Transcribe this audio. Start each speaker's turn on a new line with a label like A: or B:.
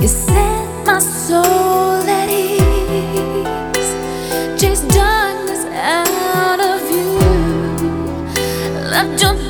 A: You set my soul at ease, chase darkness out of you. Left your